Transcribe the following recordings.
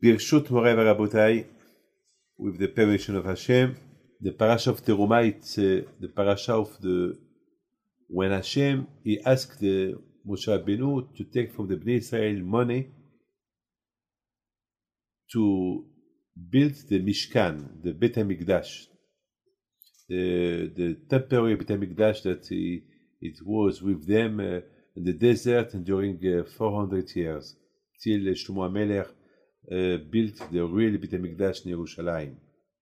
Birshut Moray Varabotai, with the permission of Hashem, the parasha of Teruma, it's the parasha of when Hashem, he asked the Moshe Rabbeinu to take from the Bnei Israel money to build the Mishkan, the Bet HaMikdash, the temporary Bet HaMikdash that it was with them in the desert and during 400 years, till Shlomo HaMelech built the real Bet HaMikdash in Yerushalayim.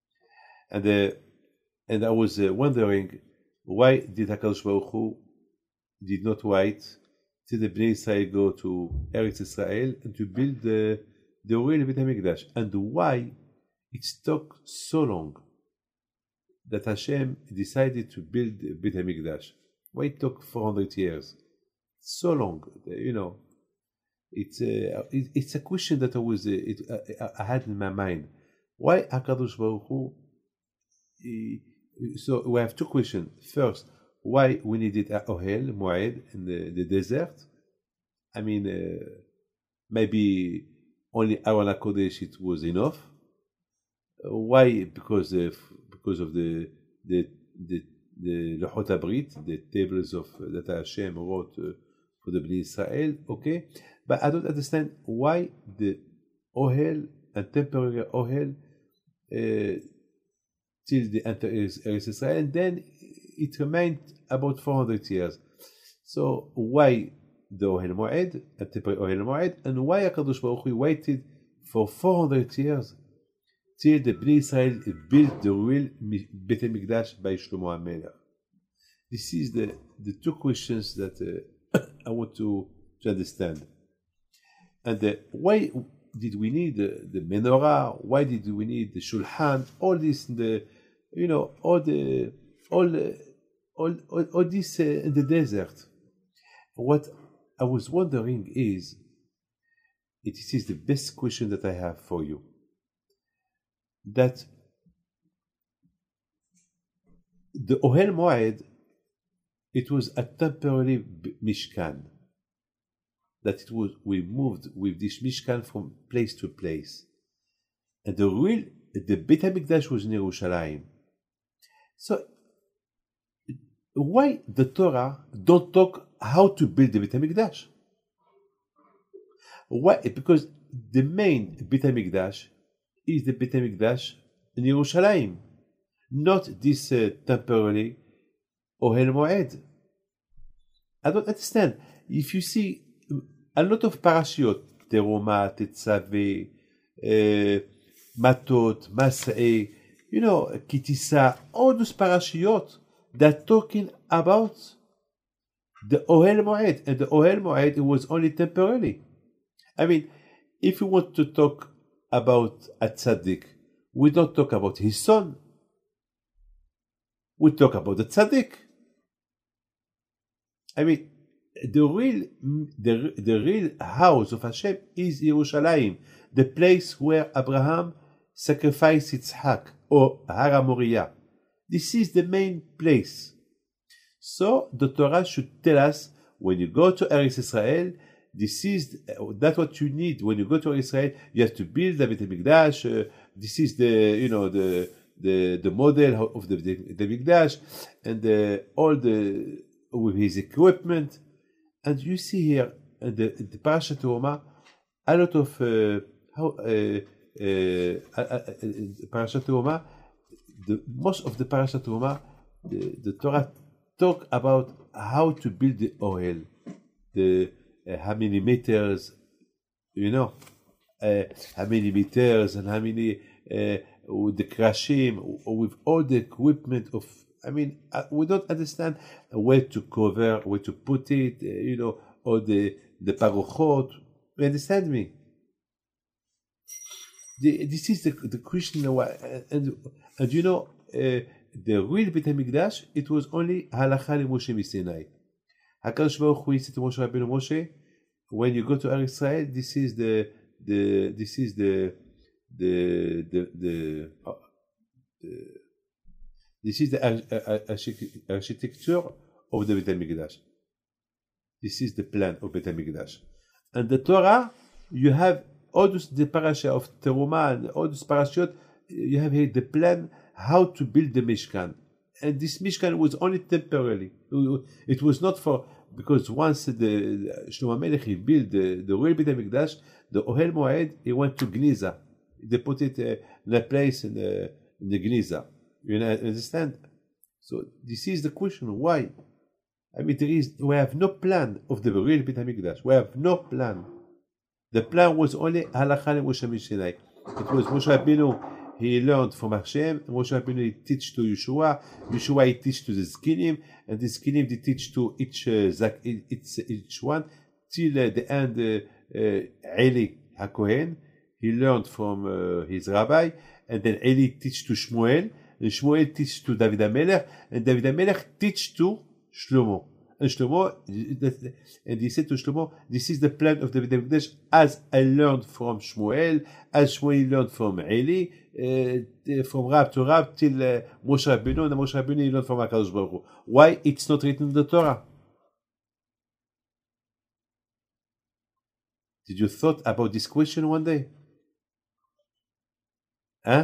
And I was wondering, why did HaKadosh Baruch Hu did not wait till the Bnei Israel go to Eretz Israel and to build the real Bet HaMikdash, and why it took so long that Hashem decided to build Bet HaMikdash? Why it took 400 years? So long, you know. It's a question that I had in my mind. Why HaKadosh Baruch Hu? So we have two questions. First, why we needed a Ohel Moed in the desert? I mean, maybe only Aron HaKodesh it was enough. Why? Because of the Luchot HaBrit, the tables of that Hashem wrote for the Bnei Israel. Okay, but I don't understand why the Ohel and temporary Ohel till the enter Eretz Israel, and then it remained about 400 years. So why the Ohel Moed, a temporary Ohel Moed, and why HaKadosh Baruch Hu waited for 400 years till the Bnei Israel built the real Bet HaMikdash by Shlomo HaMelech? This is the two questions that I want to understand. And why did we need the menorah? Why did we need the shulchan? All this, all this in the desert. What I was wondering is, it is the best question that I have for you. That the Ohel Moed, it was a temporary Mishkan. That we moved with this Mishkan from place to place. And the Bet HaMikdash was in Yerushalayim. So, why the Torah don't talk how to build the Bet HaMikdash? Why? Because the main Bet HaMikdash is the Bet HaMikdash in Yerushalayim, not this temporary Ohel Moed. I don't understand. If you see a lot of parashiot, Teruma, Tetzaveh, Matot, Masa'eh, Kitisa, all those parashiot that talking about the Ohel Moed, and the Ohel Moed, it was only temporarily. I mean, if you want to talk about a tzaddik, we don't talk about his son. We talk about the tzaddik. I mean, the real house of Hashem is Yerushalayim, the place where Abraham sacrificed Yitzhak, or Har HaMoriah. This is the main place. So the Torah should tell us, when you go to Eretz Israel, that's what you need. When you go to Eretz Israel, you have to build the Bet HaMikdash. This is the model of the Mikdash, and all with his equipment. And you see here in the Parashat Teruma a lot of Parashat Teruma. Most of the Parashat Teruma, the Torah talk about how to build the Ohel, how many meters, how many meters, and how many with the krashim, with all the equipment of. I mean, we don't understand where to cover, where to put it, all the parochot. You understand me? This is the question. And the real Bet HaMikdash, it was only halacha leMoshe Sinai. HaKadosh Baruch Hu said to Moshe Rabbeinu, Moshe, when you go to Eretz Israel, this is the architecture of the Bet HaMikdash. This is the plan of Bet HaMikdash. And the Torah, you have all those, the parasha of Teruma and all those parashot, you have here the plan how to build the Mishkan. And this Mishkan was only temporarily. It was not for, because once the Shlomo Melech he built the real Beit HaMikdash, the Ohel Moed, he went to Gniza. They put it in a place in the Gniza. You understand? So this is the question. Why? I mean, we have no plan of the real Beit HaMikdash. We have no plan. The plan was only Halacha Moshe Mishinai. It was Moshe Rabbeinu, he learned from Hashem. Moshe Rabbeinu he teach to Yeshua. Yeshua he teach to the Zkinim, and the Zkinim they teach to each one till the end. Eli HaKohen he learned from his rabbi, and then Eli teach to Shmuel, and Shmuel teach to David HaMelech, and David HaMelech teach to Shlomo. And Shlomo, and he said to Shlomo, this is the plan of David HaMikdash as I learned from Shmuel, as Shmuel learned from Eli, from Rab to Rab till Moshe Rabbeinu, and Moshe Rabbeinu he learned from HaKadosh Baruch Hu. Why it's not written in the Torah? Did you thought about this question one day? Huh?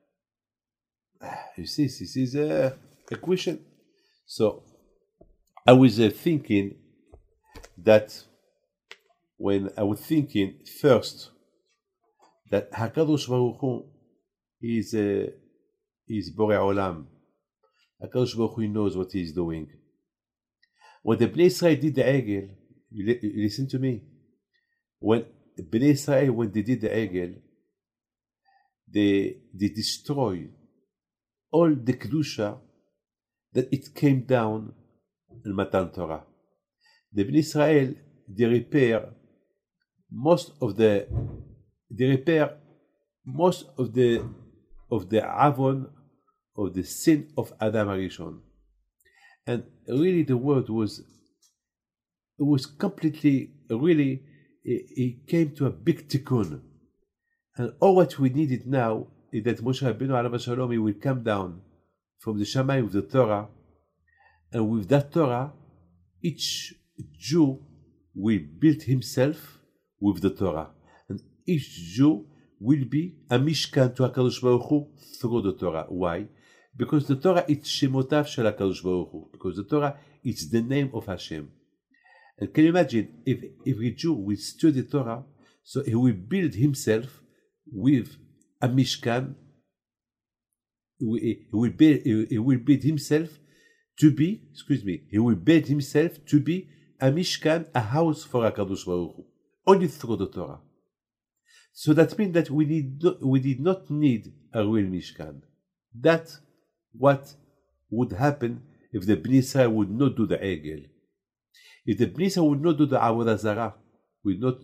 You see, this is a question. So, I was thinking that when I was thinking first that HaKadosh Baruch Hu is Borei Olam. HaKadosh Baruch Hu knows what he is doing. When the Bnei Israel did the Egel, you listen to me. When the Bnei Israel, when they did the Egel, they destroyed all the Kedusha that it came down in Matan Torah. The Bnei Israel, they repair most of the Avon of the sin of Adam HaRishon. And really the word was completely, really, it came to a big tikkun. And all what we needed now is that Moshe Rabbeinu Alav Shalom, he will come down from the Shamayim with the Torah, and with that Torah, each Jew will build himself with the Torah. And each Jew will be a Mishkan to HaKadosh Baruch Hu through the Torah. Why? Because the Torah is Shemotav Shel HaKadosh Baruch Hu. Because the Torah is the name of Hashem. And can you imagine if every Jew will study the Torah, so he will build himself with a Mishkan, he will build himself to be, he will build himself to be a Mishkan, a house for HaKadosh Baruch Hu, only through the Torah. So that means that we did not need a real Mishkan. That's what would happen if the Bnei Israel would not do the Egel. If the Bnei Israel would not do the Avodah Zarah, would not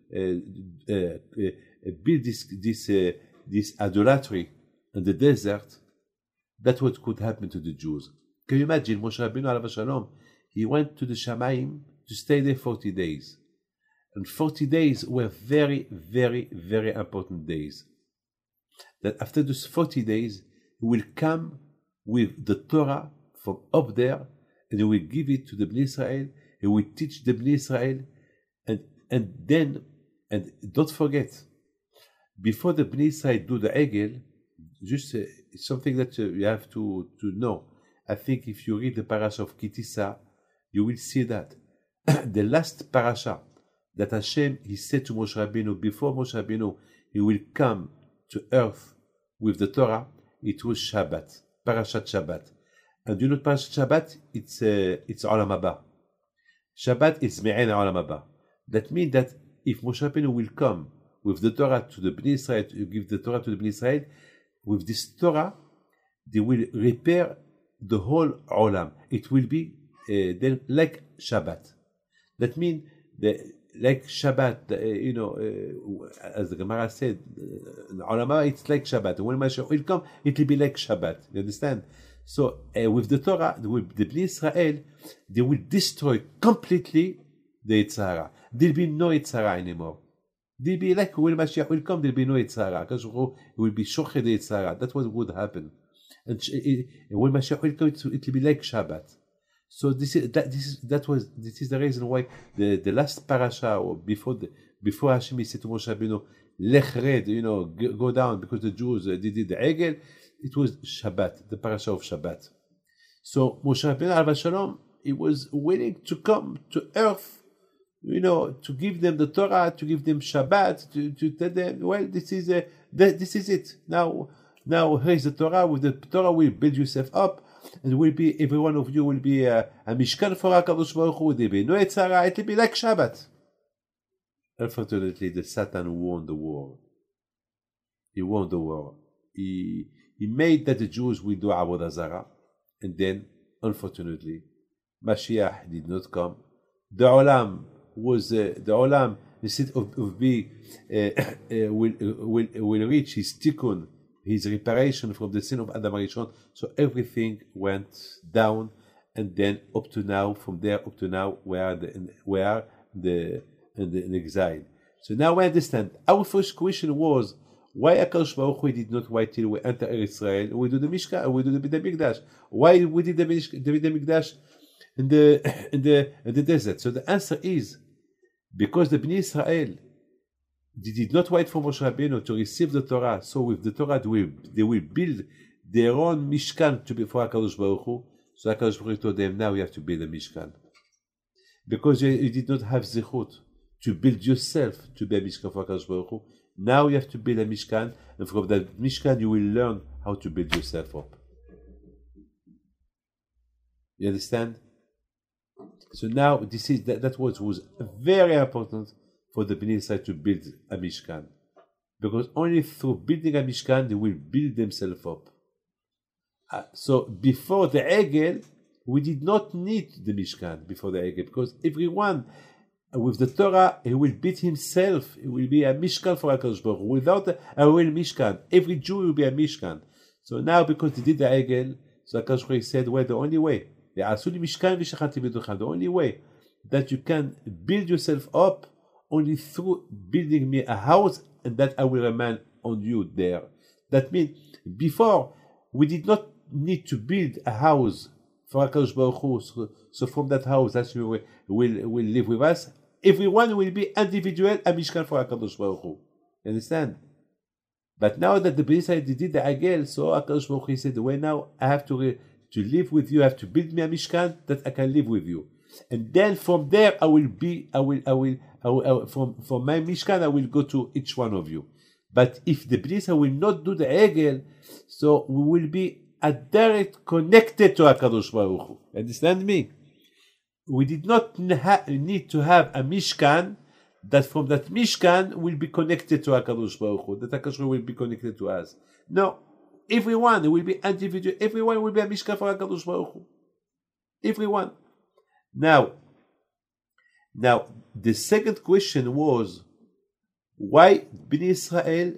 build this idolatry in the desert, that's what could happen to the Jews. Can you imagine Moshe Rabbeinu Alav Shalom? He went to the Shamayim to stay there 40 days. And 40 days were very, very, very important days. That after those 40 days, he will come with the Torah from up there, and he will give it to the Bnei Israel. He will teach the Bnei Israel, and then don't forget, before the Bnei Israel do the Egel, just something that you have to know. I think if you read the parasha of Kitisa, you will see that the last parasha that Hashem he said to Moshe Rabbeinu, before Moshe Rabbeinu he will come to earth with the Torah, it was Shabbat, Parashat Shabbat. And you know Parashat Shabbat, it's Olam Haba. Shabbat is Me'en Olam Haba. That means that if Moshe Rabbeinu will come with the Torah to the Bnei Israel, to give the Torah to the Bnei Israel, with this Torah, they will repair the whole Olam. It will be then like Shabbat. That means like Shabbat, as the Gemara said, Olam Haba, it's like Shabbat. When Mashiach will come, it will be like Shabbat. You understand? So with the Torah, with the Bnei Israel, they will destroy completely the Yetzer Hara. There will be no Yetzer Hara anymore. They'll be like when Mashiach will come, there will be no Yetzer Hara. Because it will be Shochet the Yetzer Hara. That's what would happen. And when Mashiach will come, it will be like Shabbat. So this is the reason why the last parasha, or before Hashem said to Moshe Rabbeinu, Lech Red, go down because the Jews they did the Egel. It was Shabbat, the parasha of Shabbat. So Moshe Rabbeinu Alav Shalom, he was willing to come to earth, to give them the Torah, to give them Shabbat, to tell them, well, this is it. Now here is the Torah. With the Torah, will build yourself up, and will be every one of you will be a Mishkan for HaKadosh Baruch Hu. There will be no Etzara. It will be like Shabbat. Unfortunately, the Satan won the war. He won the war. He made that the Jews will do Avodah Zarah, and then, unfortunately, Mashiach did not come. The Olam instead of being will reach his tikkun, his reparation from the sin of Adam Arishon. So everything went down, and then up to now, from there up to now, we are in exile. So now we understand. Our first question was, why HaKadosh Baruch Hu did not wait till we enter Israel? We do the Mishkan, we do the Beit HaMikdash. Why we did the Beit HaMikdash in the desert? So the answer is because the Bnei Israel did not wait for Moshe Rabbeinu to receive the Torah. So with the Torah they will build their own Mishkan to be for HaKadosh Baruch Hu. So HaKadosh Baruch Hu told them, now you have to build a Mishkan. Because you did not have zichut to build yourself to be a Mishkan for HaKadosh Baruch Hu. Now you have to build a Mishkan, and from that Mishkan you will learn how to build yourself up. You understand? So now that was very important for the Bnei Israel to build a Mishkan, because only through building a Mishkan they will build themselves up. So before the Egel, we did not need the Mishkan before the Egel, because everyone with the Torah, he will build himself. It will be a Mishkan for HaKadosh Baruch Hu. Without a real Mishkan, every Jew will be a Mishkan. So now, because they did the Egel, so HaKadosh Baruch Hu said, well, the only way, the only way that you can build yourself up, only through building me a house, and that I will remain on you there. That means, before, we did not need to build a house for HaKadosh Baruch Hu. So from that house, that will live with us. Everyone will be individual, a Mishkan for HaKadosh Baruch Hu. Understand? But now that the Bnei Israel did the Agel, so HaKadosh Baruch Hu said, well, now I have to live with you. I have to build me a Mishkan that I can live with you. And then from there, from my Mishkan, I will go to each one of you. But if the Bnei Israel will not do the Egel, so we will be a direct connected to HaKadosh Baruch Hu. Understand me? We did not need to have a Mishkan that from that Mishkan will be connected to HaKadosh Baruch Hu, that HaKadosh Baruch Hu will be connected to us. No, everyone will be individual. Everyone will be a Mishkan for HaKadosh Baruch Hu. Everyone. Now, the second question was, why Bnei Israel?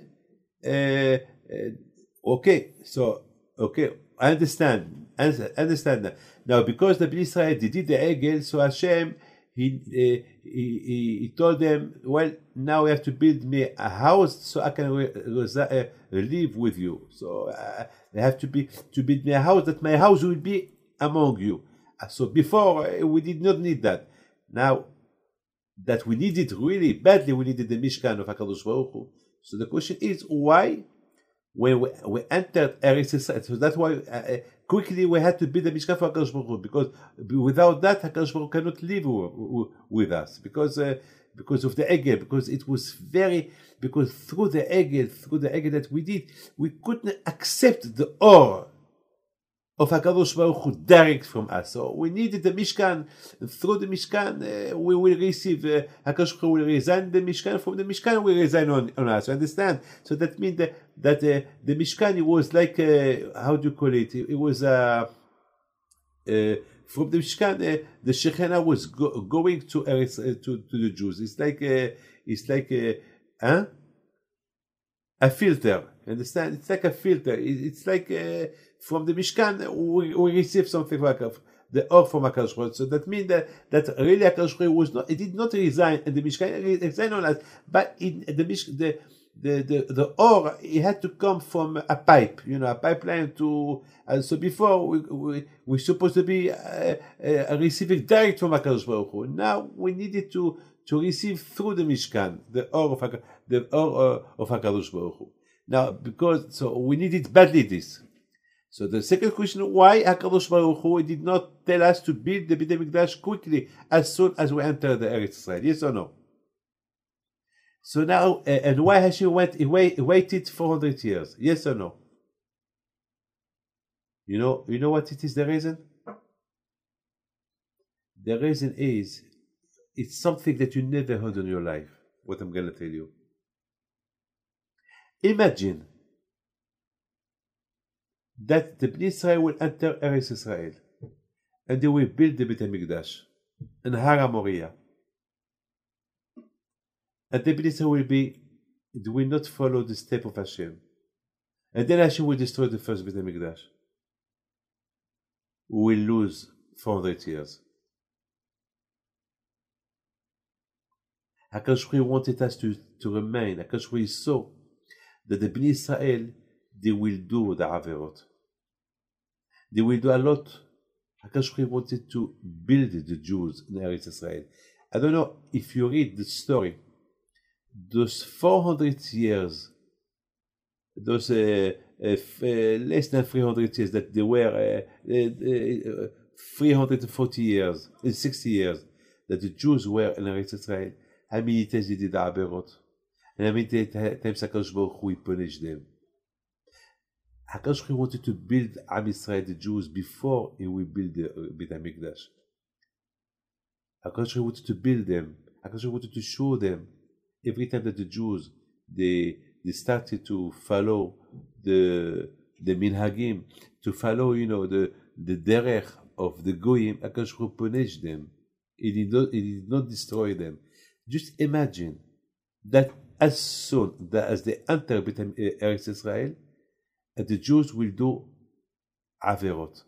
I understand that. Now, because the Bnei Israel did the Egel, so Hashem, he told them, well, now you have to build me a house so I can live with you. So I have to build me a house, that my house will be among you. So before, we did not need that. Now, that we need it really badly, we needed the Mishkan of HaKadosh Baruch Hu. So the question is, why? When we entered Eretz Yisrael, so that's why quickly we had to build a Mishkan for HaKadosh Baruch Hu, because without that HaKadosh Baruch Hu cannot live with us, because of the Egel, because it was because through the Egel that we did, we couldn't accept the Or of HaKadosh Baruch Hu direct from us. So we needed the Mishkan. Through the Mishkan, we will receive, HaKadosh Baruch Hu will resign the Mishkan. From the Mishkan, we resign on us. You understand? So that means that the Mishkan, it was like, how do you call it? It was, from the Mishkan, the Shekhinah was going to the Jews. It's like a filter. Understand? It's like a filter. It's like from the Mishkan we receive something like the Or from HaKadosh Baruch Hu. So that means that really HaKadosh Baruch Hu was not. It did not resign in the Mishkan. It resigned on us, but in the Or, it had to come from a pipe, a pipeline to. So before we supposed to be receiving direct from HaKadosh Baruch Hu. Now we needed to to receive through the Mishkan, the Or of HaKadosh Baruch Hu. Now, so we needed badly this. So the second question, why HaKadosh Baruch Hu did not tell us to build the Beit HaMikdash quickly as soon as we enter the Eretz Israel? Yes or no? So now, and why Hashem waited 400 years? Yes or no? You know what it is the reason? The reason is, it's something that you never heard in your life, what I'm going to tell you. Imagine that the Bnei Israel will enter Eretz Israel and they will build the Beit HaMikdash in Har HaMoriah. And the Bnei Israel will not follow the step of Hashem. And then Hashem will destroy the first Beit HaMikdash. We will lose 400 years. HaKadosh Baruch Hu wanted us to remain. HaKadosh Baruch Hu saw that the Bnei Israel, they will do the Averot. They will do a lot. HaKadosh Baruch Hu wanted to build the Jews in Eretz Israel. I don't know if you read the story, those 400 years, those less than 300 years that they were 340 years, 60 years that the Jews were in Eretz Israel. How many times they did the Averot? And how many times HaKadosh Baruch Hu punished them? HaKadosh Baruch Hu wanted to build Am Yisrael, the Jews, before he will build the Beit HaMikdash. HaKadosh Baruch Hu wanted to build them. HaKadosh Baruch Hu wanted to show them every time that the Jews, they started to follow the minhagim, to follow, the derech of the goyim, HaKadosh Baruch Hu punished them. He did not destroy them. Just imagine that as soon as they enter Eretz Israel, the Jews will do Averot.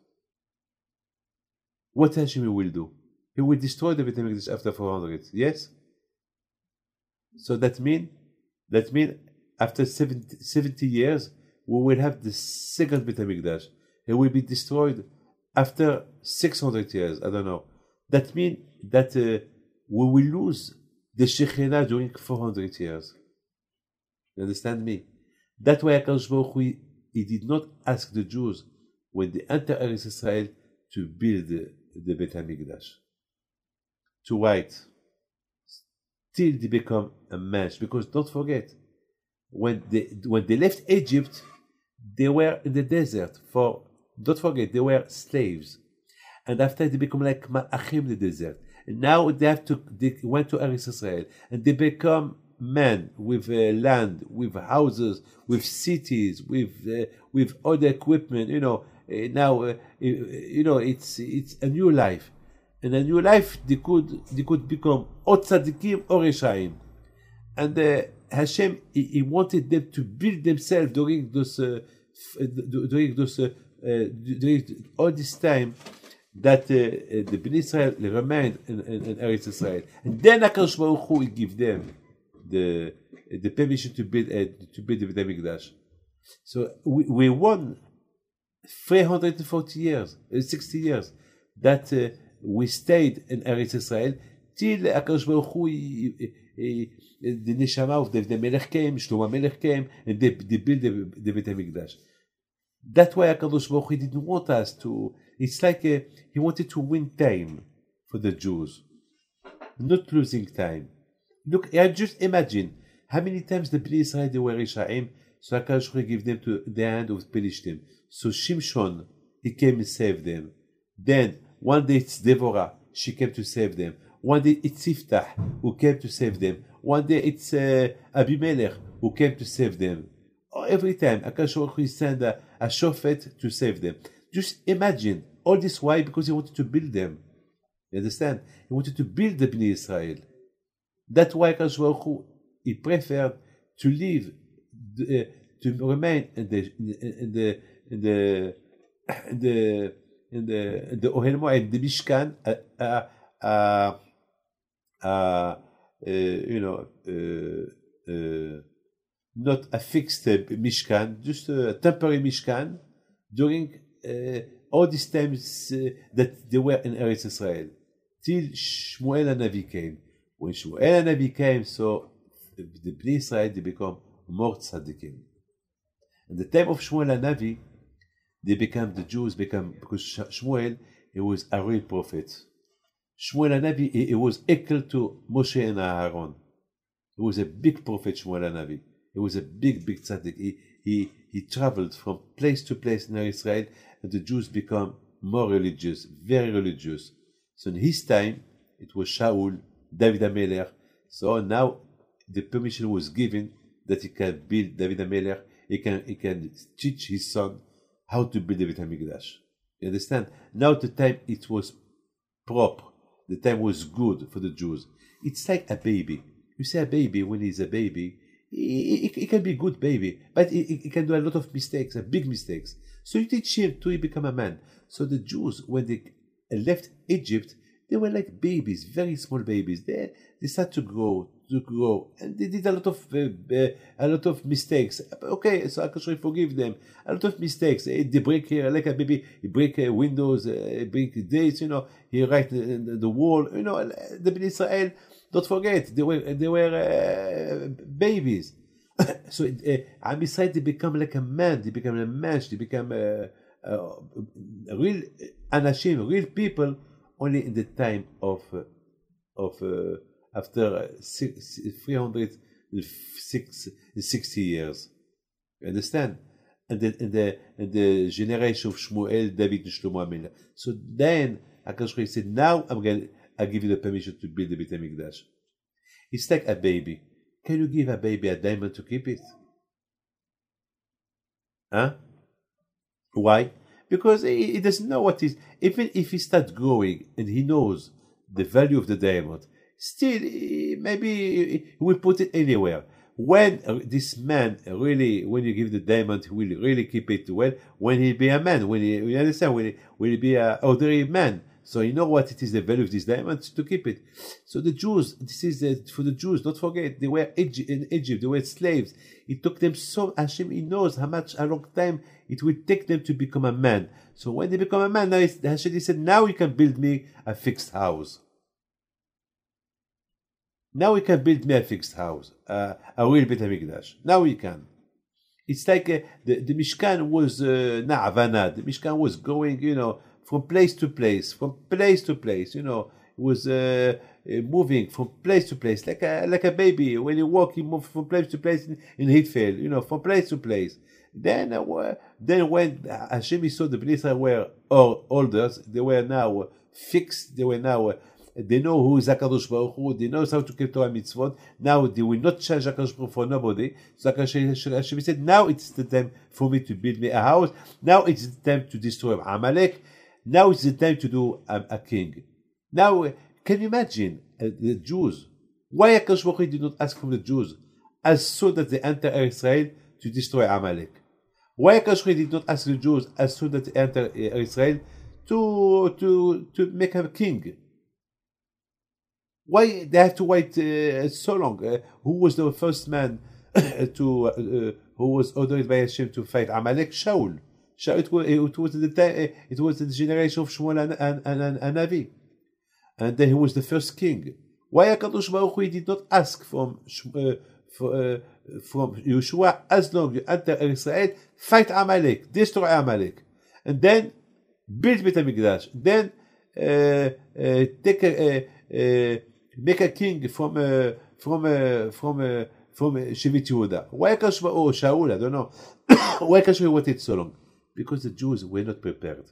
What Hashem will do? He will destroy the Beit HaMikdash after 400. Yes? So that means after 70 years, we will have the second Beit HaMikdash. It will be destroyed after 600 years. I don't know. That means that we will lose the Shekhinah during 400 years. You understand me? That's why HaKadosh Baruch Hu, he did not ask the Jews when they enter Eretz Israel to build the Beit HaMikdash, to wait till they become a match. Because don't forget, when they left Egypt, they were in the desert don't forget, they were slaves. And after they become like Malachim in the desert. And now they went to Eretz Israel and they become men with land, with houses, with cities, with all the equipment. Now it's a new life. In a new life, they could become or tzaddikim or reshaim. And Hashem, he wanted them to build themselves during all this time that the Bnei Israel remained in Eretz Israel. And then HaKadosh Baruch Hu give them the permission to build the Beit HaMikdash. So we won 340 years, 60 years that we stayed in Eretz Israel till HaKadosh Baruch Hu, the Neshama of the Melech came, Shlomo Melech came, and they built the Beit HaMikdash. That's why HaKadosh Baruch Hu didn't want us to. It's like he wanted to win time for the Jews, not losing time. Look, just imagine how many times the Bnei Israel they were Rishaim, so HaKadosh Baruch Hu gave them to the hand of Pelishtim. So Shimshon, he came and saved them. Then one day it's Devorah, she came to save them. One day it's Yiftach, who came to save them. One day it's Abimelech, who came to save them. Every time HaKadosh Baruch Hu sent a shofet to save them. Just imagine all this. Why? Because he wanted to build them. You understand? He wanted to build the Bnei Israel. That's why HaKadosh Baruch Hu, he preferred to live, to remain in the Ohel Moed, the Mishkan, not a fixed Mishkan, just a temporary Mishkan during all these times that they were in Eretz Israel, till Shmuel HaNavi came. When Shmuel Hanavi came, so the Bnei Israel, they become more tzaddikim. In the time of Shmuel Hanavi, the Jews become, because Shmuel, he was a real prophet. Shmuel Hanavi, he was equal to Moshe and Aaron. He was a big prophet, Shmuel Hanavi. He was a big tzaddik. He traveled from place to place in Israel, and the Jews become more religious, very religious. So in his time, it was Shaul, David HaMelech. So now the permission was given that he can build David HaMelech. He can teach his son how to build the Beit HaMikdash. You understand? Now the time it was proper. The time was good for the Jews. It's like a baby. You see a baby, when he's a baby, he can be a good baby, but he can do a lot of mistakes, big mistakes. So you teach him till he become a man. So the Jews, when they left Egypt, they were like babies, very small babies. They started to grow, and they did a lot of mistakes. Okay, so I forgive them. A lot of mistakes. They break here, like a baby. He break windows, break dates. He write the wall. The Bnei Israel. Don't forget, they were babies. So Am Yisrael, they become like a man. They become a mensch. They become real anashim, real people. Only in the time of after 360 years, you understand? And then in the generation of Shmuel, David, and Shlomo HaMelech. So then HaKadosh Baruch Hu said, "Now I give you the permission to build the Beit HaMikdash." It's like a baby. Can you give a baby a diamond to keep it? Huh? Why? Because he doesn't know what is. Even if he starts growing and he knows the value of the diamond, still maybe he will put it anywhere. When this man really, when you give the diamond, he will really keep it well. When he be a man, you understand, will he be an ordinary man? So you know what it is, the value of this diamond, to keep it. So the Jews, this is for the Jews. Don't forget, they were in Egypt. They were slaves. It took them so. Hashem, he knows a long time it will take them to become a man. So when they become a man, now Hashem, he said, "Now you can build me a fixed house. Now you can build me a fixed house, a real Beit HaMikdash. Now we can." It's like the Mishkan was na'avana. The Mishkan was going, from place to place, it was moving from place to place, like a baby. When you walk, you move from place to place in Hitfeld, from place to place. Then when Hashem saw the Bnei Israel were older, they were now fixed. They know who is HaKadosh Baruch Hu. They know how to keep Torah mitzvot. Now they will not change HaKadosh Baruch Hu for nobody. So Hashem said, "Now it's the time for me to build me a house. Now it's the time to destroy Amalek. Now it's the time to do a king." Now, can you imagine the Jews? Why HaKadosh Baruch Hu did not ask from the Jews as soon as they enter Israel to destroy Amalek? Why HaKadosh Baruch Hu did not ask the Jews as soon as they enter Israel to make a king? Why they have to wait so long? Who was the first man who was ordered by Hashem to fight Amalek? Shaul. It was the generation of Shmuel and Hanavi, and then he was the first king. Why HaKadosh Baruch Hu did not ask from Yeshua, as long as you enter Israel, fight Amalek, destroy Amalek, and then build Beit HaMikdash, then make a king from Shevit Yehuda. Why HaKadosh Baruch Hu, Shaul, I don't know. Why HaKadosh Baruch Hu waited so long? Because the Jews were not prepared.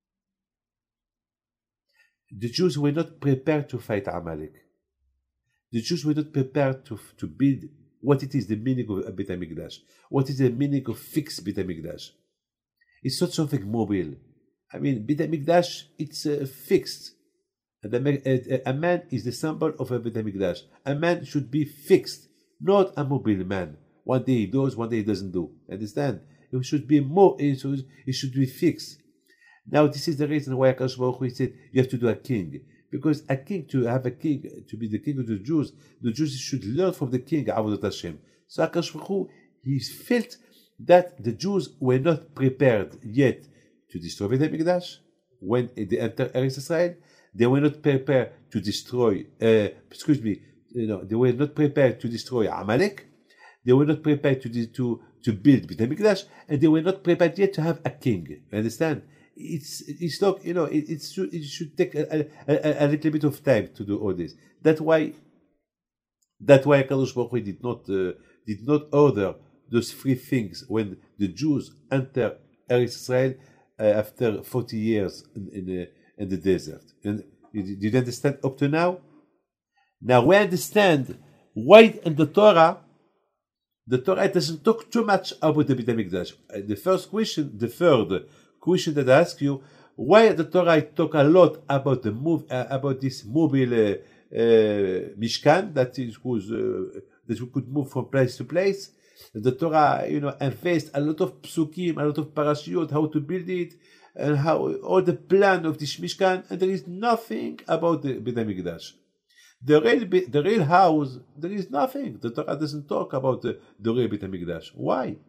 The Jews were not prepared to fight Amalek. The Jews were not prepared to build what it is the meaning of Beit HaMikdash. What is the meaning of fixed Beit HaMikdash? It's not something mobile. I mean, Beit HaMikdash, it's fixed. And a man is the symbol of a Beit HaMikdash. A man should be fixed, not a mobile man. One day he does, one day he doesn't do. Understand? It should be it should be fixed. Now, this is the reason why HaKadosh Baruch Hu said you have to do a king. Because a king, to have a king, to be the king of the Jews should learn from the king, Avodat Hashem. So HaKadosh Baruch Hu, he felt that the Jews were not prepared yet to destroy Beit HaMikdash when they enter Eretz Israel. They were not prepared to destroy, they were not prepared to destroy Amalek. They were not prepared to build Beit HaMikdash, and they were not prepared yet to have a king. You understand? It's not, it should take a little bit of time to do all this. That's why Kadosh Baruch Hu did not order those three things when the Jews enter Eretz Israel after 40 years in the desert. And did you understand up to now? Now we understand why in the Torah doesn't talk too much about the Beit HaMikdash. The third question that I ask you, why the Torah talk a lot about this mobile Mishkan that we could move from place to place. The Torah, invests a lot of psukim, a lot of parashiyot, how to build it, and how all the plan of this Mishkan, and there is nothing about the Beit HaMikdash. The real house, there is nothing. The Torah doesn't talk about the real Beit HaMikdash. Why?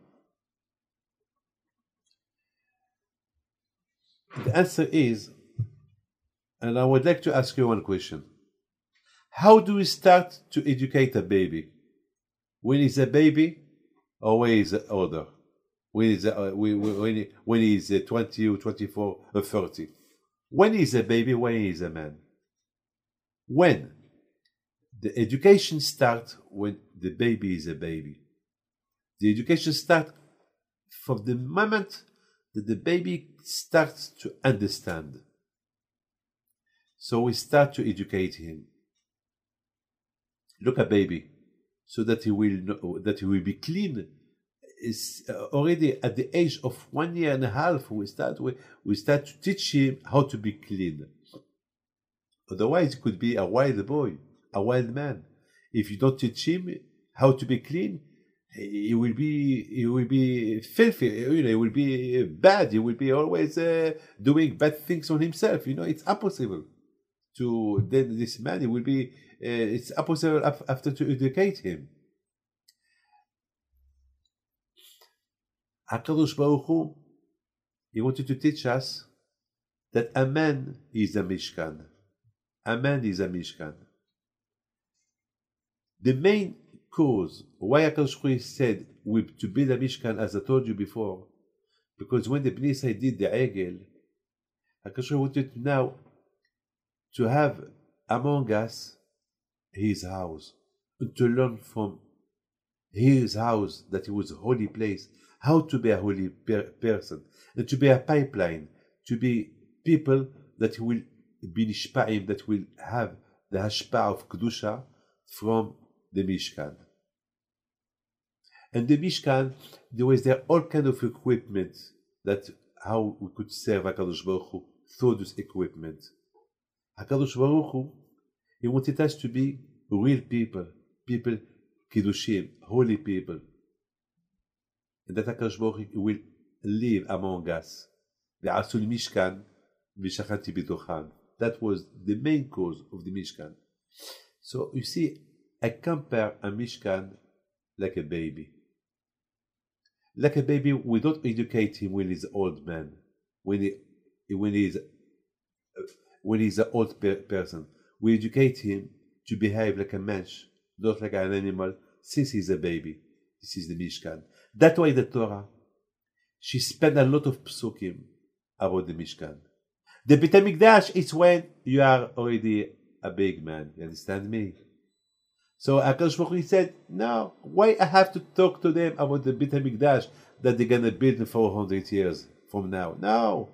The answer is, and I would like to ask you one question. How do we start to educate a baby? When he's a baby, or when he's older? When he's 20 or 24 or 30? When he's a baby, when he's a man? When? The education starts when the baby is a baby. The education starts from the moment that the baby starts to understand. So we start to educate him. Look at baby, so that he will know, that he will be clean. Is already at the age of 1 year and a half. We start to teach him how to be clean. Otherwise, he could be a wild boy, a wild man. If you don't teach him how to be clean, he will be filthy. He will be bad. He will be always doing bad things on himself. It's impossible to then this man. He will be. It's impossible after to educate him. HaKadosh Baruch Hu, he wanted to teach us that a man is a Mishkan. A man is a Mishkan. The main cause why HaKadosh Baruch Hu said to build a Mishkan, as I told you before, because when the Bnei Israel did the Egel, HaKadosh Baruch Hu wanted now to have among us his house, to learn from his house that it was a holy place, how to be a holy person, and to be a pipeline, to be people that will be nishpa'im, that will have the hashpa of Kedusha from the Mishkan. And the Mishkan, there all kind of equipment that how we could serve HaKadosh Baruch Hu through this equipment. HaKadosh Baruch Hu, he wanted us to be real people Kiddushim, holy people. And that HaKadosh Baruch Hu will live among us. Ve'asul Mishkan v'shachanti b'tocham. That was the main cause of the Mishkan. So you see, I compare a Mishkan like a baby. Like a baby, we don't educate him when he's an old man, when he's an old person. We educate him to behave like a mensch, not like an animal, since he's a baby. This is the Mishkan. That's why the Torah, she spent a lot of psukim about the Mishkan. The Beit HaMikdash is when you are already a big man. You understand me? So HaKadosh Baruch Hu said, no, why I have to talk to them about the Beit HaMikdash that they're going to build in 400 years from now? No.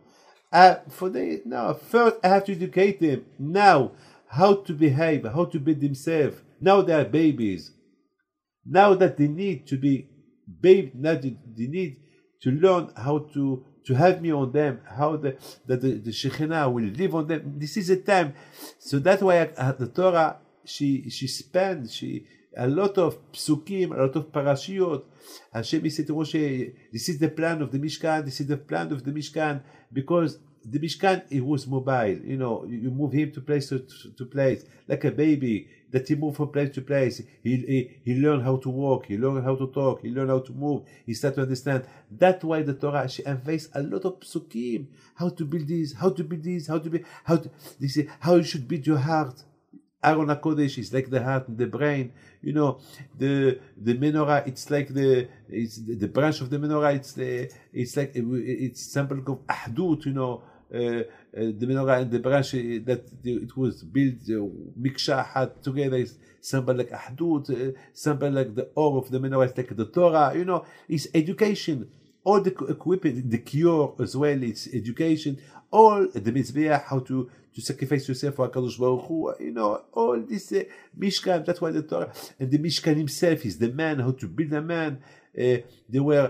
First I have to educate them now how to behave, how to build themselves. Now they are babies. Now that they need to be baby, now they need to learn how to have me on them, how the Shekhinah will live on them. This is a time. So that's why the Torah, she spent a lot of psukim, a lot of parashiyot. Hashem said to Moshe, this is the plan of the Mishkan, this is the plan of the Mishkan, because the Mishkan, it was mobile. You move him to place to place, like a baby, that he moved from place to place. He learned how to walk, he learned how to talk, he learned how to move, he started to understand. That's why the Torah, she emphasized a lot of psukim, how to build this, how to build this, how you should build your heart. Aron HaKodesh is like the heart and the brain. The menorah, it's like the branch of the menorah. It's symbol of Ahdut. The menorah and the branch that it was built miksha had together is symbol like Ahdut. Symbol like the or of the menorah is like the Torah. It's education. All the equipment, the cure as well, it's education. All the Mizbeach, how to sacrifice yourself for HaKadosh Baruch Hu, all this Mishkan, that's why the Torah, and the Mishkan himself is the man, how to build a man. There were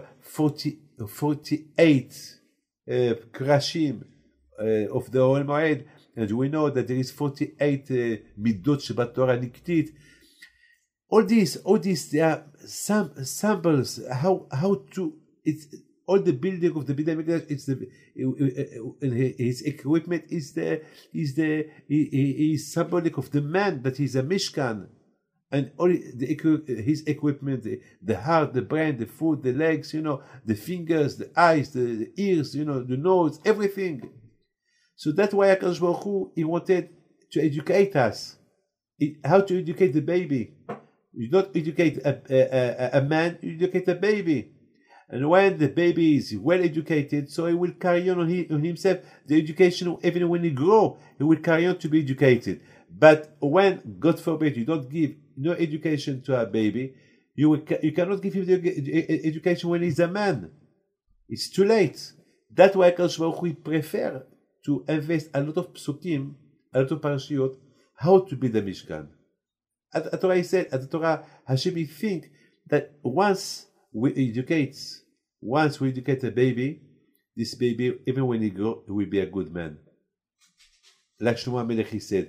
48 krashim of the Ohel Moed, and we know that there is 48 midot shebat Torah niktit. All these, they are some samples how to. It's all the building of the Beit HaMikdash. It's his equipment is symbolic of the man that he's a Mishkan, and all his equipment, the heart, the brain, the foot, the legs, the fingers, the eyes, the ears, the nose, everything. So that's why HaKadosh Baruch Hu, he wanted to educate us. How to educate the baby. You don't educate a man, you educate a baby. And when the baby is well educated, so he will carry on himself the education. Even when he grow, he will carry on to be educated. But when, God forbid, you don't give no education to a baby, you cannot give him the education when he's a man. It's too late. That's why HaKadosh Baruch Hu prefer to invest a lot of psukim, a lot of parashiyot, how to build a Mishkan. At the Torah, he said, at the Torah, Hashem, he think that once we educate a baby, this baby, even when he grow, he will be a good man. Like Shlomo HaMelech, he said,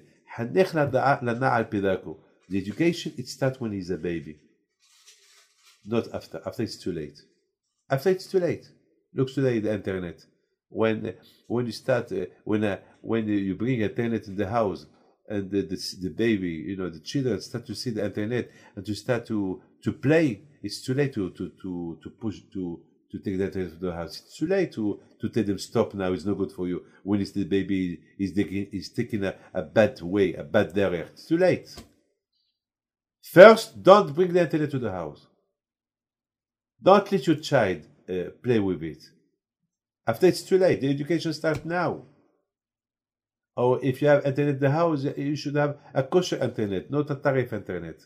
the education, it starts when he's a baby. Not after. After it's too late. After it's too late. Look today the internet. When you start, when you bring internet in the house, and the baby, the children start to see the internet and to start to play, it's too late to push to take the internet to the house. It's too late to tell them stop now. It's not good for you. When it's the baby is taking a bad way, a bad derech. It's too late. First, don't bring the internet to the house. Don't let your child play with it. After it's too late, the education starts now. Or if you have internet in the house, you should have a kosher internet, not a tarif internet.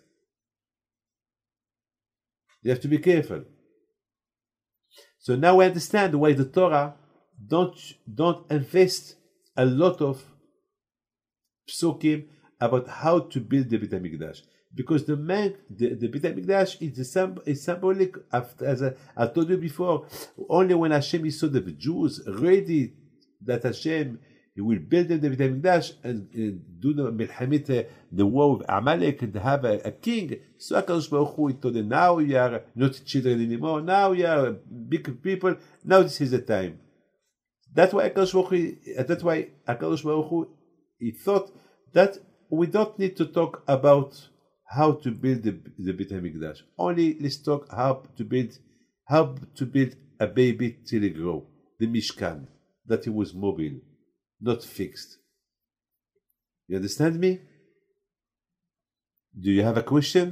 You have to be careful. So now we understand why the Torah don't invest a lot of psukim about how to build the Beit HaMikdash. Because the Beit HaMikdash is symbolic, as I told you before, only when Hashem saw the Jews ready that Hashem, he will build the Beit HaMikdash and do the war with Amalek and have a king. So HaKadosh Baruch Hu told them, now you are not children anymore, now you are big people, now this is the time. That's why HaKadosh Baruch Hu, he thought that we don't need to talk about how to build the Beit HaMikdash. Only let's talk how to build a baby till he grow. The Mishkan, that he was mobile, not fixed. You understand me? Do you have a question?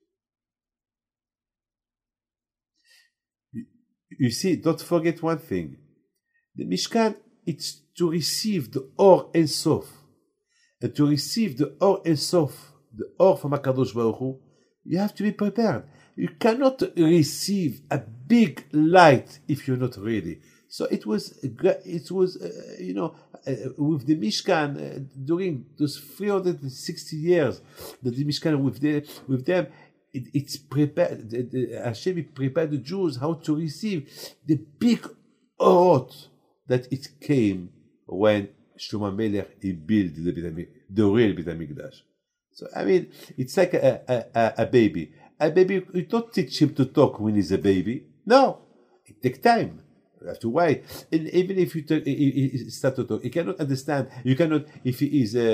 You see, don't forget one thing. The Mishkan, it's to receive the Or Ein Sof. And to receive the Or Ein Sof, the Or from HaKadosh Baruch Hu, you have to be prepared. You cannot receive a big light if you're not ready. So it was with the Mishkan during those 360 years that the Mishkan with them, it's prepared. Hashem prepared the Jews how to receive the big orot that it came when Shlomo HaMelech he built the real Beit HaMikdash. So I mean, it's like a baby. A baby, you don't teach him to talk when he's a baby. No, it takes time. You have to wait. And even if you start to talk, he cannot understand. You cannot, if he is,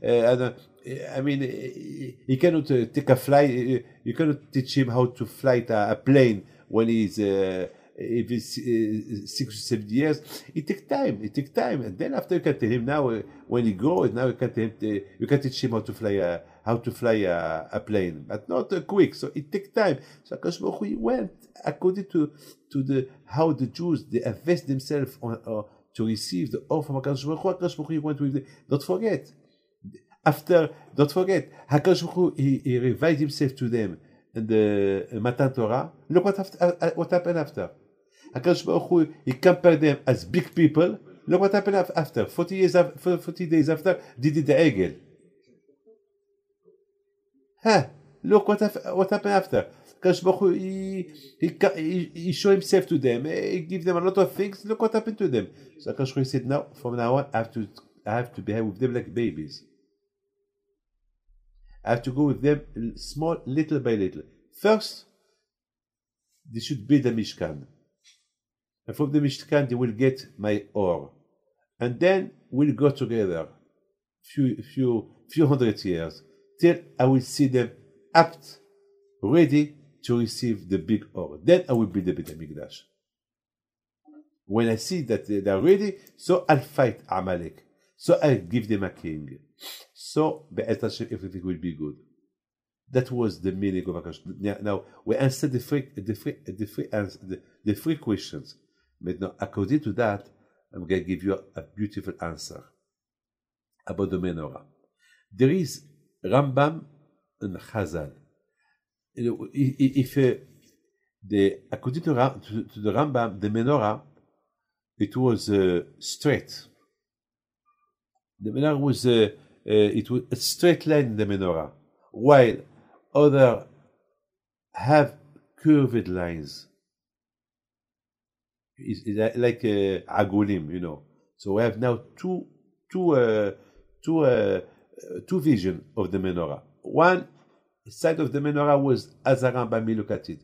he cannot take a flight. You cannot teach him how to fly a plane when he's if it's 6 or 7 years, it takes time. It takes time, and then after you can tell him now when he grows, now you can tell him you can teach him how to fly a plane, but not quick. So it takes time. So Akash Baruch Hu went according to the how the Jews they invest themselves on to receive the offer from Akash Baruch Hu. Akash Baruch Hu went with them. Don't forget. Don't forget, Hakadosh Baruch Hu, he revealed himself to them in the Matan Torah. Look what happened after. Hakadosh Baruch Hu, he compared them as big people. Look what happened after. 40 days after, they did the Egel. Look what happened after. Hakadosh Baruch Hu, he showed himself to them. He gave them a lot of things. Look what happened to them. So Hakadosh Baruch Hu said, no, from now on, I have to behave with them like babies. I have to go with them small, little by little. First, they should build a Mishkan. And from the Mishkan, they will get my or. And then we'll go together few hundred years till I will see them apt, ready to receive the big or. Then I will build the Beit HaMikdash. When I see that they are ready, so I'll fight Amalek. So I'll give them a king. So, Be'ez Hashem, everything will be good. That was the meaning of Akash. Now, we answered the three questions. But now, according to that, I'm going to give you a beautiful answer about the menorah. There is Rambam and Chazal. According to the Rambam, the menorah, it was straight. The menorah was it was a straight line in the menorah, while other have curved lines. It's like agulim, you know. So we have now two vision of the menorah. One side of the menorah was as a Rambam look at it.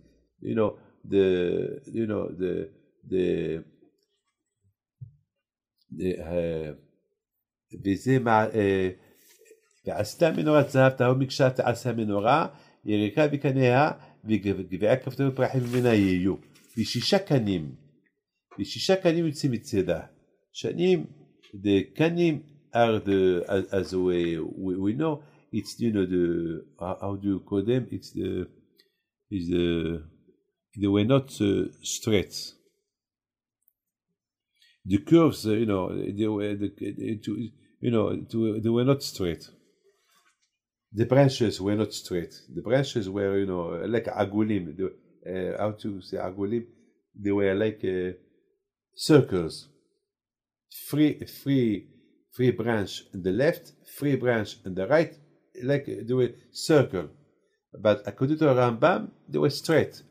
וזה ועשתה מנורת זהב טהור מקשה תעשה מנורה יריקה בקניה וגבעי כפתור ופרחים ממנה יהיו ושישה קנים יוצאים מצדה שנים the קנים are the as we know it's the how do you call them it's they were not straight. The curves, they were not straight. The branches were not straight. The branches were, like agulim. How to say agulim? They were like circles. Three branch on the left, three branch on the right, like they were circle. But according to Rambam, they were straight.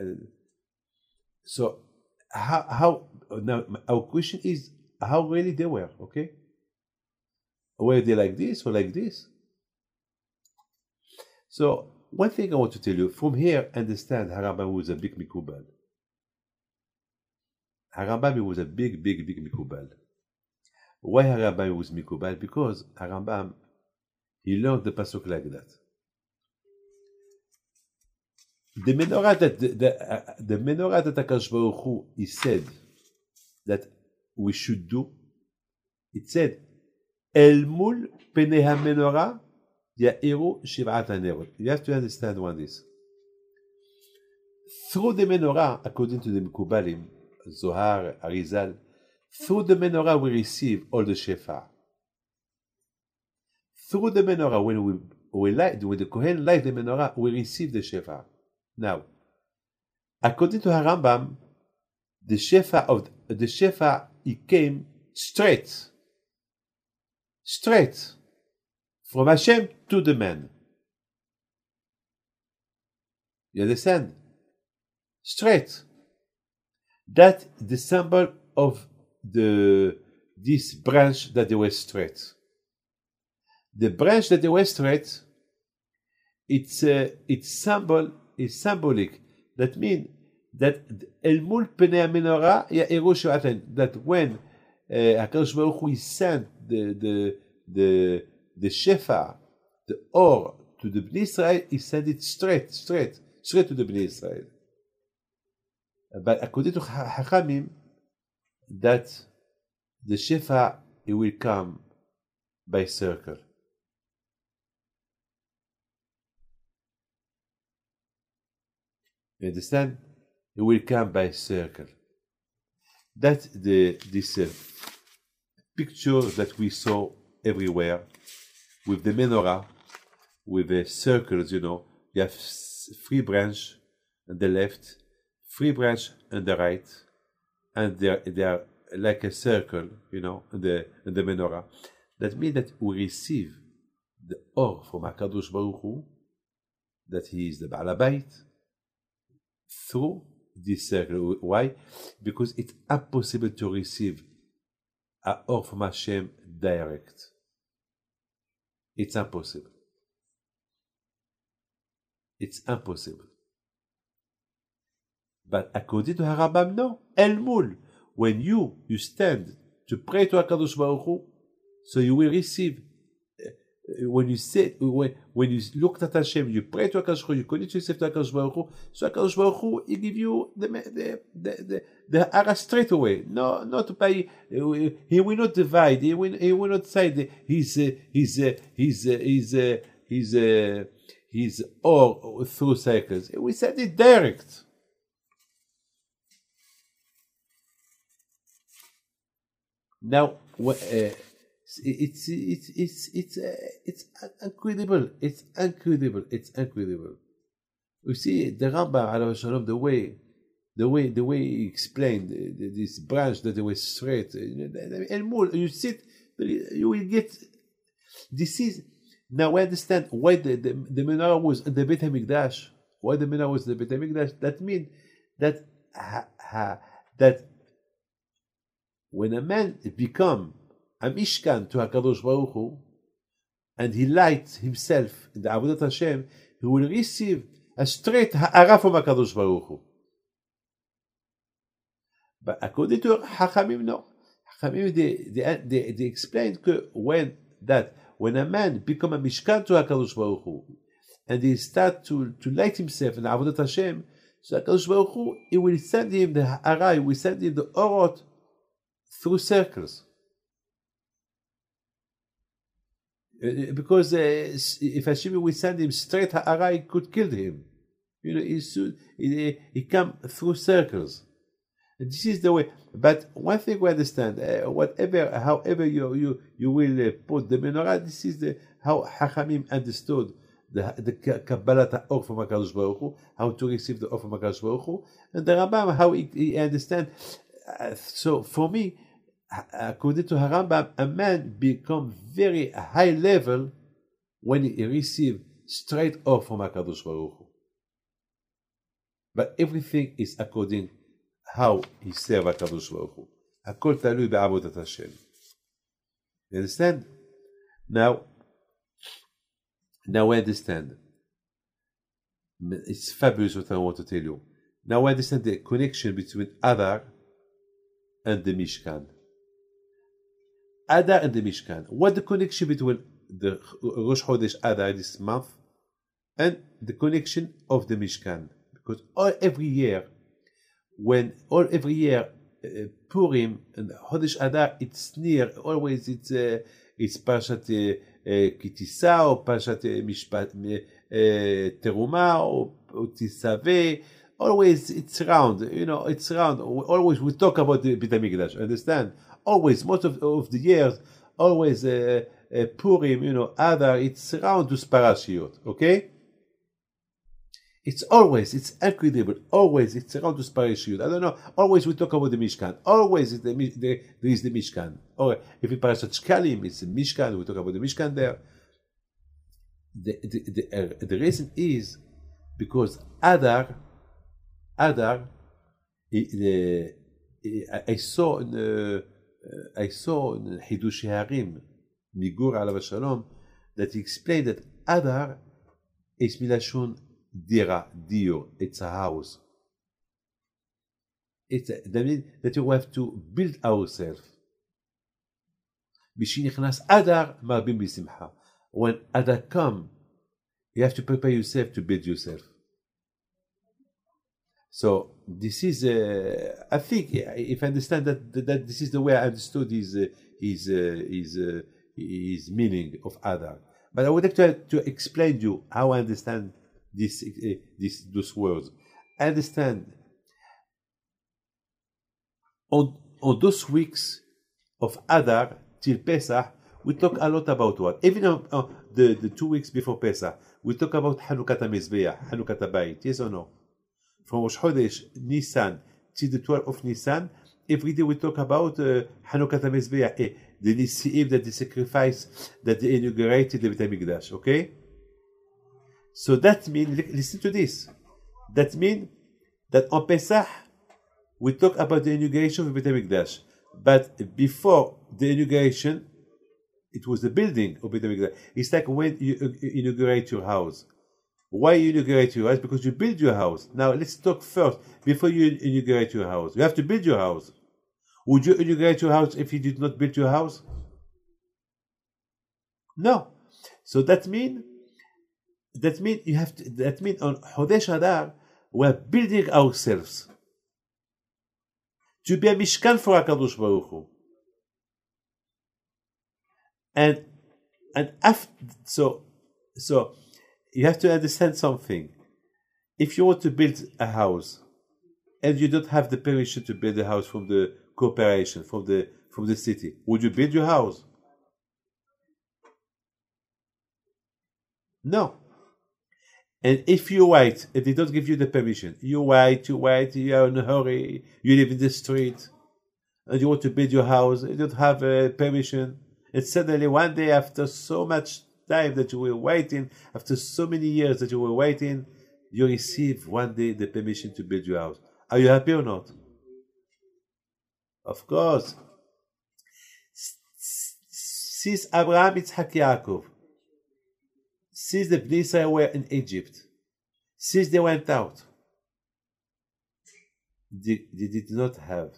So how now our question is how really they were, okay? Were they like this or like this? So one thing I want to tell you, from here understand Harambam was a big mikubal. Harambam was a big mikubal. Why Harambam was mikubal? Because Harambam, he learned the pasuk like that. The menorah that Akash Baruch Hu, he said that we should do, it said, El mul penei ha-menorah ya'iru shiv'at hanerot. You have to understand one this. Through the menorah, according to the Mikubalim, Zohar, Arizal, through the menorah we receive all the shefa. Through the menorah, when the Kohen light the menorah, we receive the shefa. Now, according to Harambam, the shefa he came straight from Hashem to the man. You understand? Straight. That's the symbol of this branch that they were straight. The branch that they were straight, it's symbolic. That means that El Mul Penei HaMenorah Ya'iru Shiv'at, that when HaKadosh Baruch Hu sent the Shefa, the Or, to the Bnei Israel, he sent it straight to the Bnei Israel. But according to Hachamim, that the Shefa, it will come by circle. You understand? It will come by circle. That's this picture that we saw everywhere with the menorah, with the circles, you know. You have 3 branches on the left, 3 branches on the right, and they are like a circle, you know, in the menorah. That means that we receive the or from HaKadosh Baruch Hu, that he is the Baal HaBayit, through this circle. Why? Because it's impossible to receive a or from Hashem direct. It's impossible. It's impossible. But according to Harambam, no. El Mul. When you stand to pray to HaKadosh Baruch Hu, so you will receive. When you look at Hashem, you pray to HaKadosh Baruch Hu, you connect yourself to HaKadosh Baruch Hu, so HaKadosh Baruch Hu, he give you the hara straight away. No, not by, he will not divide, he will not say his or through cycles. We said it direct. Now, it's incredible. It's incredible. It's incredible. You see, the Rambam, Alav Shalom, the way he explained this branch that they were straight, and more, you sit, you will get. This is now I understand why the menorah was in the Beit Hamikdash. Why the menorah was in the Beit Hamikdash? That means that that when a man become a mishkan to HaKadosh Baruch Hu, and he lights himself in the Avodat Hashem, he will receive a straight ha'ara from HaKadosh Baruch Hu. But according to Hachamim, no. Hachamim, they explain when a man become a mishkan to HaKadosh Baruch Hu, and he start to light himself in the Avodat Hashem, so HaKadosh Baruch Hu, he will send him the ha'ara, he will send him the orot through circles. Because if Hashem will send him straight ha'ara, he could kill him. You know, he come through circles. And this is the way. But one thing we understand, however you will put the menorah, this is how Hachamim understood the Kabbalah Or from HaKadosh Baruch Hu, how to receive the Or from HaKadosh Baruch Hu, and the Rambam, how he understand. So for me, according to Harambam, a man become very high level when he receive straight off from HaKadosh Baruch Hu. But everything is according how he serve HaKadosh Baruch Hu. Hakol talui be'avodat Hashem. You understand? Now we understand. It's fabulous what I want to tell you. Now we understand the connection between Adar and the Mishkan. Adar and the Mishkan. What the connection between the Rosh Chodesh Adar this month and the connection of the Mishkan? Because every year Purim and Chodesh Adar, it's near. Always it's Parashat Kitisa or Parashat Mishpat Teruma or Tisaveh. Always it's round, you know, it's round. Always we talk about the Beit HaMikdash, understand? Always, most of the years, always Purim, you know, Adar, it's round to Parashiyot, okay? It's incredible, always, it's around to Parashiyot. I don't know, always we talk about the Mishkan. Always there is the Mishkan. Or if in Parashat Shkalim, it's the Mishkan, we talk about the Mishkan there. The reason is because Adar, I saw in Hidush Harim, Migur Alav Shalom, that he explained that Adar is milashon dira, dio, it's a house. That means that you have to build ourselves. B'shinichnas Adar marbim b'simcha. When Adar come, you have to prepare yourself to build yourself. So this is, I think, if I understand that this is the way I understood his meaning of Adar. But I would like to explain to you how I understand those words. I understand on those weeks of Adar till Pesach, we talk a lot about what? Even on the 2 weeks before Pesach, we talk about Hanukat HaMizbeach, Hanukat HaBayit, yes or no? From Rosh Chodesh Nisan till the 12th of Nisan, every day we talk about Hanukat HaMizbeach, the Nisi'im, that the sacrifice that they inaugurated the Beit HaMikdash, okay? So that means, listen to this, that means that on Pesach, we talk about the inauguration of Beit HaMikdash, but before the inauguration, it was the building of Beit HaMikdash. It's like when you inaugurate your house. Why you inaugurate your house? Because you build your house. Now let's talk first, before you inaugurate your house. You have to build your house. Would you inaugurate your house if you did not build your house? No. So that means you have to, that means on Chodesh Adar, we're building ourselves to be a Mishkan for HaKadosh Baruch Hu. And after, so you have to understand something. If you want to build a house and you don't have the permission to build a house from the corporation, from the city, would you build your house? No. And if you wait and they don't give you the permission, you wait, you are in a hurry, you live in the street, and you want to build your house, you don't have permission, and suddenly one day, after so much time that you were waiting, after so many years that you were waiting, you receive one day the permission to build your house. Are you happy or not? Of course. Since Abraham, Yitzhak, Yaakov, since the Bnei Israel were in Egypt, since they went out, they did not have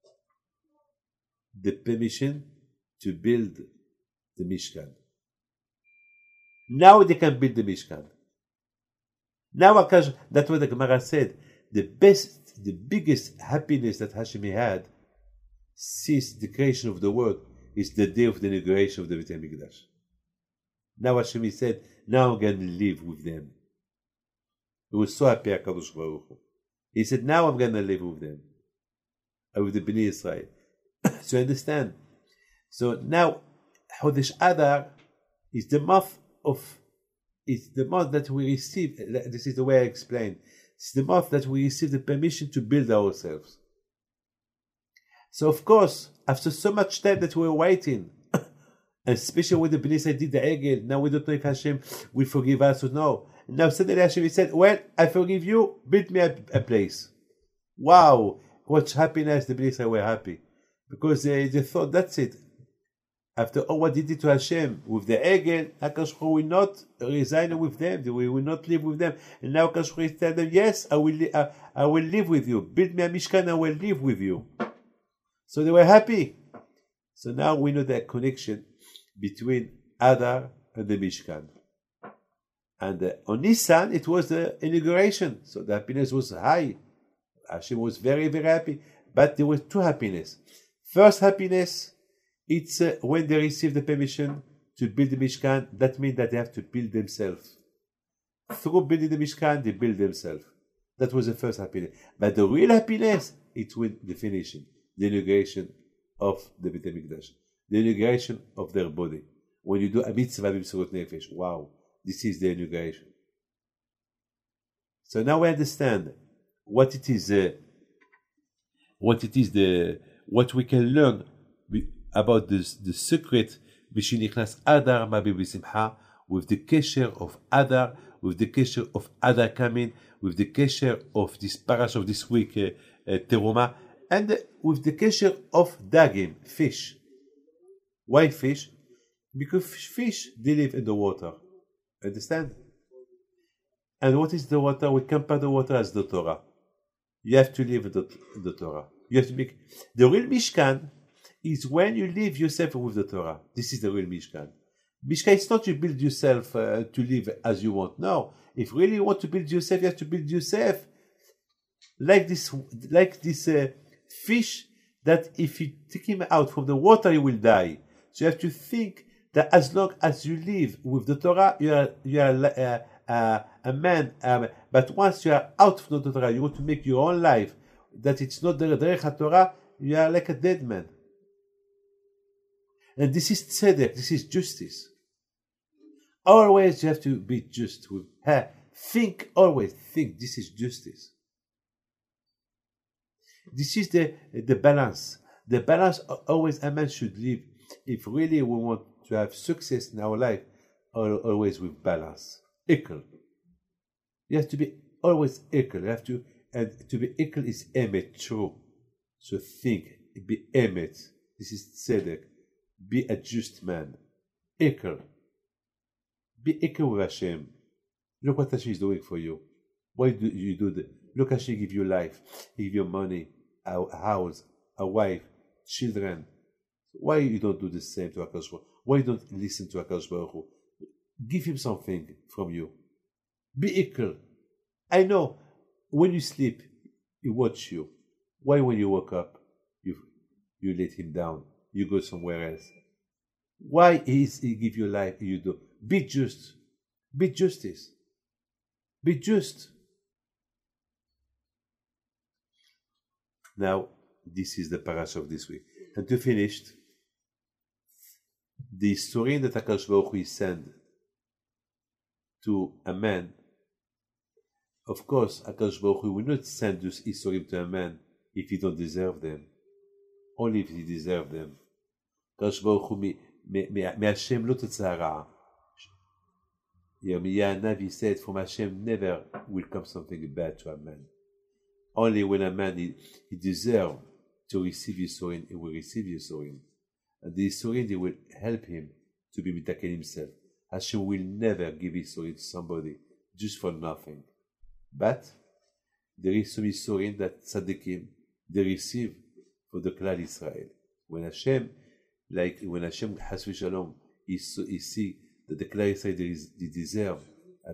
the permission to build the Mishkan. Now they can build the Mishkan. Now, that's what the Gemara said. The biggest happiness that Hashem had since the creation of the world is the day of the inauguration of the Beit HaMikdash. Now Hashem said, now I'm going to live with them. He was so happy, HaKadosh Baruch Hu. He said, now I'm going to live with them, with the Bnei Israel. So you understand? So now, Chodesh Adar is the month that we receive. This is the way I explain. It's the month that we receive the permission to build ourselves. So of course, after so much time that we were waiting, especially when the Bnei Israel did the Egel, now we don't know if Hashem will forgive us or no. Now suddenly Hashem said, well, I forgive you, build me a place. Wow, what happiness, the Bnei Israel were happy. Because they thought, that's it. After all what they did to Hashem with the Egel, HaKadosh Baruch Hu will not resign with them. We will not live with them. And now HaKadosh Baruch Hu tell them, yes, I will live with you. Build me a Mishkan, I will live with you. So they were happy. So now we know the connection between Adar and the Mishkan. And on Nisan, it was the inauguration. So the happiness was high. Hashem was very, very happy. But there were two happiness. First happiness, it's when they receive the permission to build the Mishkan. That means that they have to build themselves. Through building the Mishkan, they build themselves. That was the first happiness. But the real happiness, it's with the finishing, the inauguration of the Beit HaMikdash, the inauguration of their body. When you do a mitzvah b'mesirut nefesh, wow, this is the inauguration. So now we understand what we can learn about the secret B'shenichnas Adar Mabi B'simcha, with the kesher of Adar, with the kesher of Adar coming, with the kesher of this parash of this week, Teruma, and with the kesher of Dagim, fish. Why fish? Because fish, they live in the water. Understand? And what is the water? We compare the water as the Torah. You have to live in the Torah. You have to make the real Mishkan is when you live yourself with the Torah. This is the real Mishkan. Mishkan is not you build yourself to live as you want. No. If really you want to build yourself, you have to build yourself like this fish that if you take him out from the water, he will die. So you have to think that as long as you live with the Torah, you are a man. But once you are out from the Torah, you want to make your own life, that it's not the Derech HaTorah, you are like a dead man. And this is tzedek, this is justice. Always you have to be just. Always think this is justice. This is the balance. The balance always a man should live. If really we want to have success in our life, always with balance. Equal. You have to be always equal. You have to, and to be equal is emet, true. So think, be emet. This is tzedek. Be a just man. Equal. Be equal with Hashem. Look what Hashem is doing for you. Why do you do that? Look, Hashem give you life. He give you money, a house, a wife, children. Why you don't do the same to HaKadosh Baruch Hu? Why you don't listen to HaKadosh Baruch Hu? Give him something from you. Be equal. I know when you sleep, he watch you. Why when you wake up, you let him down? You go somewhere else. Why he give you life? You do. Be just. Be justice. Be just. Now, this is the parasha of this week. And to finish, the story that HaKadosh Baruch Hu sent to a man, of course, HaKadosh Baruch Hu will not send this history to a man if he don't deserve them. Only if he deserve them. HaKadosh Baruch Hu מהשם לא תצא הרעה. Yirmiyah Navi said, from Hashem never will come something bad to a man. Only when a man he deserves to receive Yisurin, he will receive Yisurin. And the Yisurin, they will help him to be mitaken himself. Hashem will never give Yisurin to somebody just for nothing. But there is some Yisurin that tzaddikim, they receive for the Klal Israel. When Hashem has v'shalom, he see that the Klal Israel they deserve a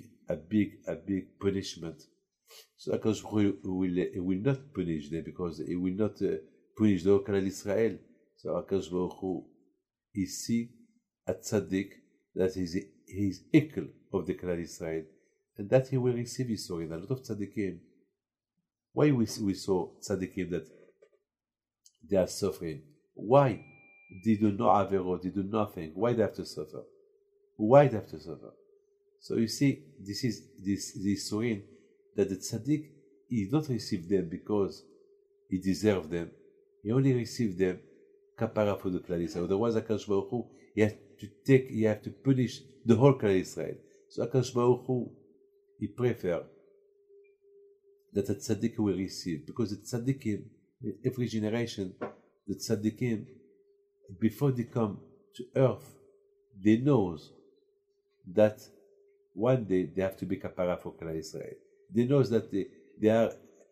big punishment. So HaKadosh Baruch Hu will not punish them because he will not punish the whole Klal Israel. So HaKadosh Baruch Hu, he see a tzaddik that he is equal of the Klal Israel, and that he will receive his soul. In a lot of tzaddikim, why we saw tzaddikim that they are suffering? Why? They do no averot, they do nothing. Why they have to suffer? Why they have to suffer? So you see, this is this sorin that the tzaddik, he not receive them because he deserves them. He only received them kapara for the Klal Israel. Otherwise, HaKadosh Baruch Hu, he have to punish the whole Klal Israel. So HaKadosh Baruch Hu, he prefer that the tzaddik will receive, because the tzaddikim, every generation, the tzaddikim, before they come to earth, they know that one day they have to be kapara for Klal Israel. They know that they are,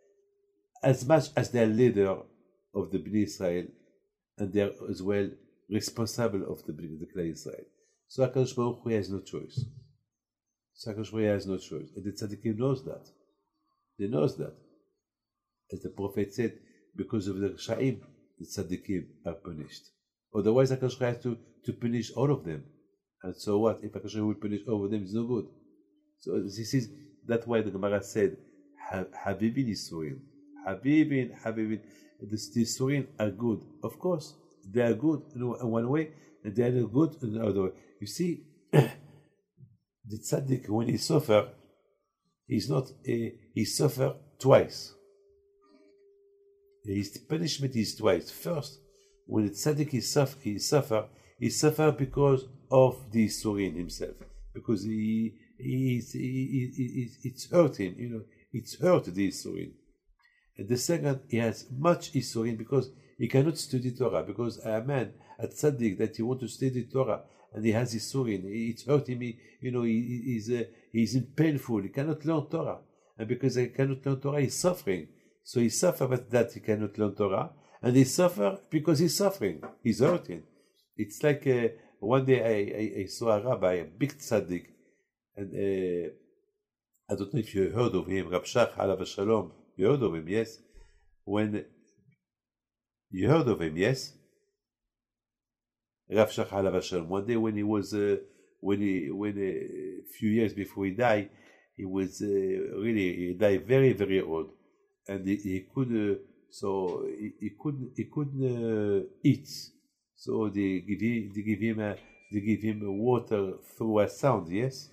as much as they are leader of the Bnei Israel, and they are as well responsible of the Klal Israel. So HaKadosh Baruch Hu has no choice. And the tzaddikim knows that. They knows that. As the prophet said, because of the Sha'im, the tzaddikim are punished. Otherwise, HaKadosh has to punish all of them. And so what? If HaKadosh will punish all of them, it's no good. So that's why the Gemara said, Habibin Yisurin. Habibin. The Yisurin are good. Of course, they are good in one way, and they are good in another way. You see, the tzaddik, when he suffer, he suffer twice. His punishment is twice. First, when the tzaddik he suffer because of the Yisurin himself, because it's hurt him, it's hurt the Yisurin. And the second, he has much Yisurin because he cannot study Torah, because a man, a tzaddik, that he want to study Torah, and he has Yisurin, it's hurt him, he's in painful, he cannot learn Torah. And because he cannot learn Torah, he's suffering. So he suffers but that he cannot learn Torah, and he suffers because he's suffering, he's hurting. It's like one day I saw a rabbi, a big tzaddik, and I don't know if you heard of him, Rab Shach, alav shalom. You heard of him, yes? When you heard of him, yes? Rav Shach alav Hashalom. One day when he was, when a few years before he died, he was he died very, very old, and he could, so he couldn't eat. So they give him water through a sound, yes.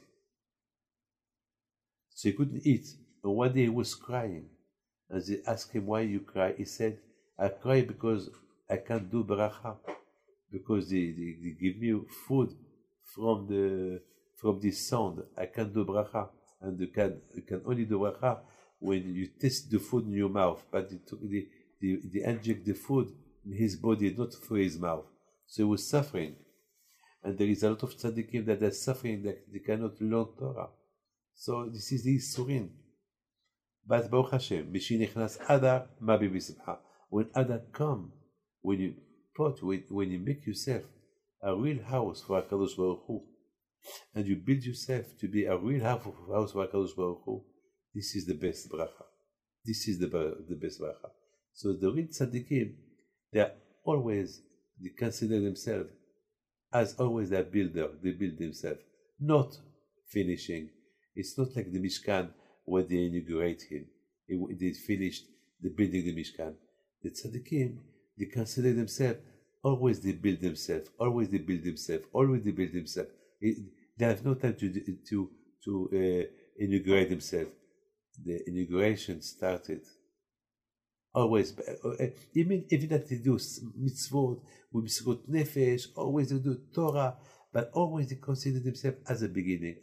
So he couldn't eat. And one day he was crying, and they asked him, "Why you cry?" He said, "I cry because I can't do bracha, because they give me food from this sound. I can't do bracha, and you can only do bracha when you taste the food in your mouth, but they inject the food in his body, not through his mouth." So he was suffering, and there is a lot of tzaddikim that are suffering that they cannot learn Torah. So this is the Isurin. But Baruch Hashem, Mishinichnas Adar Mabi B'Simcha. When Adar come, when you make yourself a real house for HaKadosh Baruch Hu, and you build yourself to be a real house for HaKadosh Baruch Hu, this is the best bracha. This is the best bracha. So the real tzaddikim, they consider themselves as always a builder. They build themselves, not finishing. It's not like the Mishkan when they inaugurate him. They finished the building the Mishkan. The tzaddikim, they consider themselves always they build themselves. Always they build themselves. Always they build themselves. They have no time to inaugurate themselves. The inauguration started. Always, even that they do mitzvot, with mitzvot nefesh, always they do Torah, but always they consider themselves as a beginning.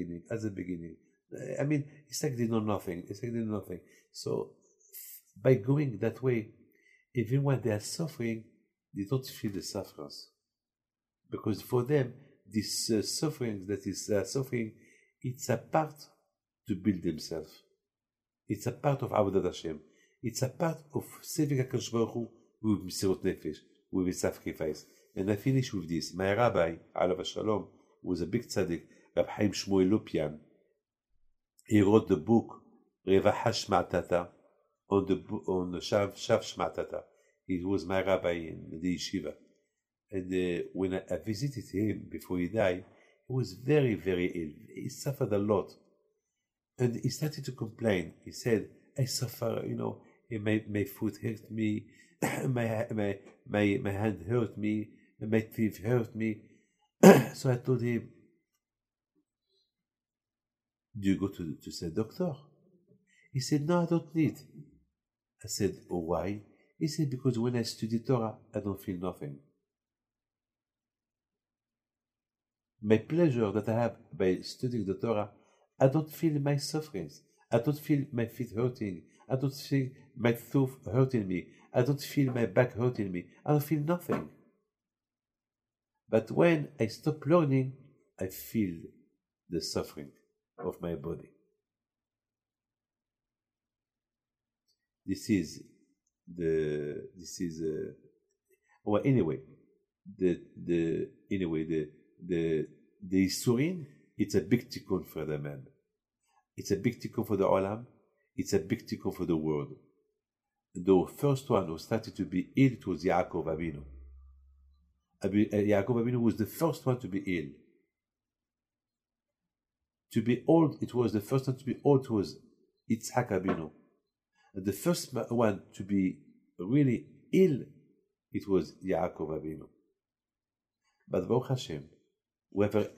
I mean, it's like they know nothing. So, by going that way, even when they are suffering, they don't feel the sufferance. Because for them, this suffering that is suffering, it's a part to build themselves. It's a part of Avodat Hashem. It's a part of saving HaKadosh Baruch Hu with Mesirat Nefesh, with a sacrifice. And I finish with this. My rabbi, alav Hashalom, was a big tzaddik, Rab Chaim Shmuel Lopian. He wrote the book Revacha Shma'atata on the Shav Shma'atata. He was my rabbi in the yeshiva. And when I visited him before he died, he was very, very ill. He suffered a lot. And he started to complain. He said, I suffer, my foot hurt me, my hand hurt me, my teeth hurt me. So I told him, do you go to see a doctor? He said, no, I don't need. I said, oh, why? He said, because when I study Torah, I don't feel nothing. My pleasure that I have by studying the Torah, I don't feel my sufferings. I don't feel my feet hurting. I don't feel my tooth hurting me. I don't feel my back hurting me. I don't feel nothing. But when I stop learning, I feel the suffering of my body. Well, anyway, the Isurin, it's a big tikkun for the man. It's a big tikkun for the olam. It's a big tikkun for the world. The first one who started to be ill, it was Yaakov Avinu. Yaakov Avinu was the first one to be ill. To be old, it was the first one to be old, was Yitzhak Avinu. And the first one to be really ill, it was Yaakov Avinu. But Baruch Hashem, we have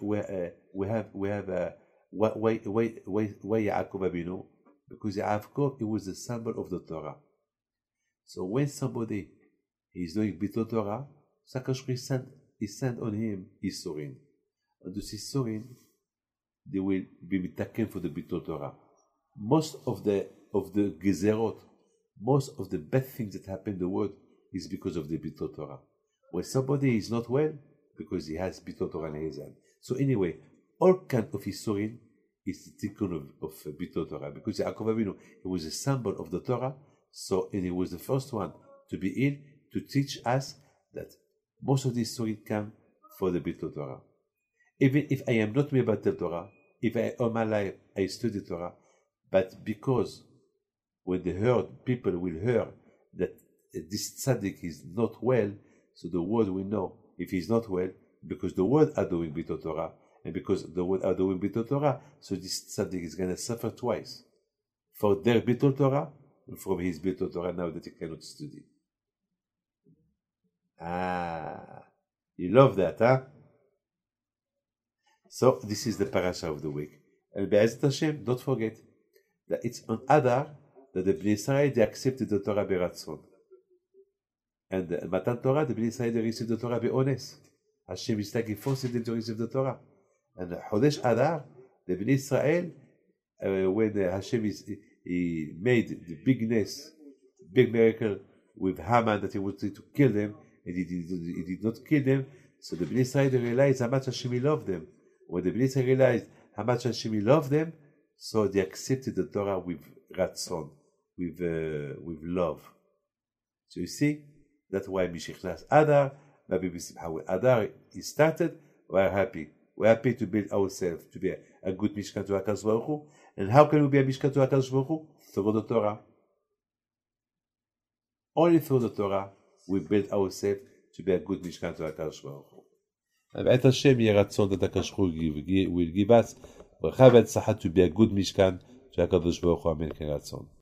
why Yaakov Avinu? Because Yaakov, it was the symbol of the Torah. So when somebody is doing Bitot Torah, HaKadosh he sent on him Isurin. And this Isurin, they will be mitaken for the Bitot Torah. Most of the gezerot, most of the bad things that happen in the world is because of the Bitot Torah. When somebody is not well, because he has Bitot Torah in his hand. So anyway, all kind of Isurin is the tikkun of Bitot Torah. Because Yaakov Avinu, he was a symbol of the Torah, and he was the first one to be ill, to teach us that most of these Isurin come for the Bitot Torah. Even if I am not Mebatel Torah, if all my life I study Torah, but because when people will hear that this tzaddik is not well, so the world will know if he's not well, because the world are doing Bitul Torah, and because the world are doing Bitul Torah, so this tzaddik is going to suffer twice. For their Bitul Torah, and from his Bitul Torah now that he cannot study. You love that, huh? So this is the parasha of the week. And Be'ezat Hashem, don't forget that it's on Adar that the Bnei Israel, they accepted the Torah Beratzon. And the Matan Torah, the Bnei Israel, they received the Torah Be'ones. Hashem is like he forced them to receive the Torah. And Chodesh Adar, the Bnei Israel, when Hashem he made the big miracle with Haman that he wanted to kill them, and he did not kill them, so the Bnei Israel realized how much Hashem loved them. When the Bnei Israel realized how much Hashem loved them, so they accepted the Torah with ratzon, with love. So you see, that's why Mishichnas Adar, Maybe B'Simcha. Adar is started, we are happy. We are happy to build ourselves, to be a good Mishkan to HaKadosh Baruch Hu. And how can we be a Mishkan to HaKadosh Baruch Hu? Through the Torah. Only through the Torah we build ourselves to be a good Mishkan to HaKadosh Baruch Hu. B'et Hashem yeh ratzon that HaKadosh Baruch Hu will give us bracha v'tzlacha to be a good Mishkan to HaKadosh Baruch Hu. Amen. Ratzon.